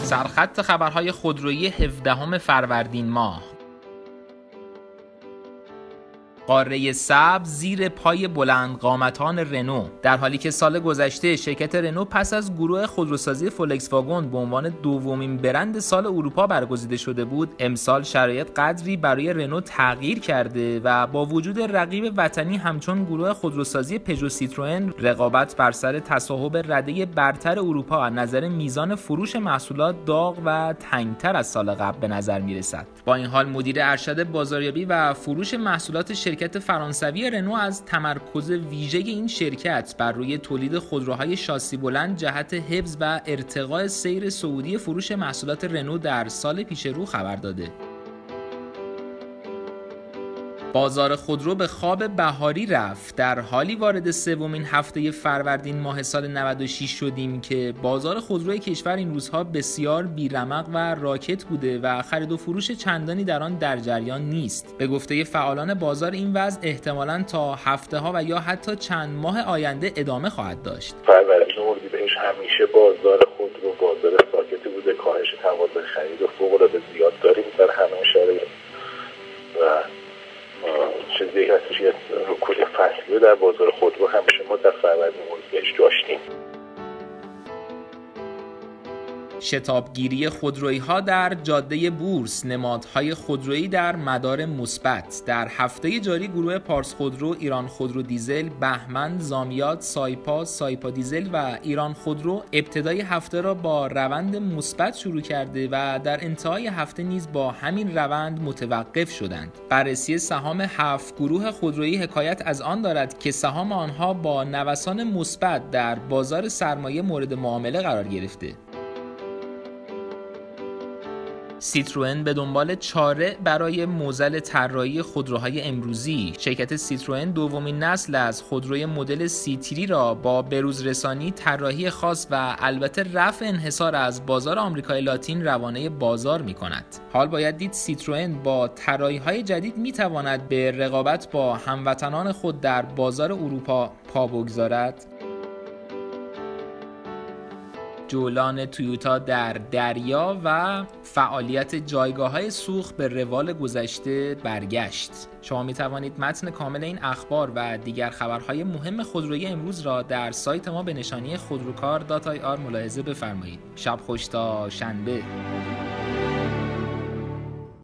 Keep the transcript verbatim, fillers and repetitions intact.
سرخط خبرهای خودرویی هفدهم فروردین ماه. قاره سبز زیر پای بلند قامتان رنو. در حالی که سال گذشته شرکت رنو پس از گروه خودروسازی فولکس واگن به عنوان دومین برند سال اروپا برگزیده شده بود، امسال شرایط قدری برای رنو تغییر کرده و با وجود رقیب وطنی همچون گروه خودروسازی پژو سیتروئن، رقابت بر سر تصاحب رده برتر اروپا از نظر میزان فروش محصولات داغ و تنگتر از سال قبل به نظر میرسد. با این حال مدیر ارشد بازاریابی و فروش محصولات شرکت شرکت فرانسوی رنو از تمرکز ویژه این شرکت بر روی تولید خودروهای شاسی بلند جهت حفظ و ارتقاء سیر صعودی فروش محصولات رنو در سال پیش رو خبر داده. بازار خودرو به خواب بهاری رفت. در حالی وارد سومین هفته فروردین ماه سال نود و شش شدیم که بازار خودروی کشور این روزها بسیار بیرمق و راکت بوده و خرید و فروش چندانی در آن در جریان نیست. به گفته فعالان بازار این وضع احتمالاً تا هفته ها و یا حتی چند ماه آینده ادامه خواهد داشت. فروردین اردیبهشت همیشه بازار خودرو بازار ساکتی بوده، کاهش تقاضای خرید و فوق‌العاده زیاد داریم در همه شرایط و چیزی هستش که رکود فصلی در بازار خودرو همیشه ما در فروردین اردیبهشت داشتیم. شتابگیری خودرویی ها در جاده بورس، نمادهای خودرویی در مدار مثبت. در هفته جاری گروه پارس خودرو، ایران خودرو دیزل، بهمن، زامیات، سایپا، سایپا دیزل و ایران خودرو ابتدای هفته را با روند مثبت شروع کرده و در انتهای هفته نیز با همین روند متوقف شدند. بررسی سهام هفت گروه خودرویی حکایت از آن دارد که سهام آنها با نوسان مثبت در بازار سرمایه مورد معامله قرار گرفته. سیتروئن به دنبال چاره برای معضل طراحی خودروهای امروزی. شرکت سیتروئن دومین نسل از خودروی مدل سی تری را با بروز رسانی، طراحی خاص و البته رفع انحصار از بازار آمریکای لاتین روانه بازار می کند. حال باید دید سیتروئن با طراحی‌های جدید می تواند به رقابت با هموطنان خود در بازار اروپا پا بگذارد. جولان تویوتا در دریا و فعالیت جایگاه‌های سوخت به روال گذشته برگشت. شما می توانید متن کامل این اخبار و دیگر خبرهای مهم خودرویی امروز را در سایت ما به نشانی خودروکار دات آی آر ملاحظه بفرمایید. شب خوش تا شنبه.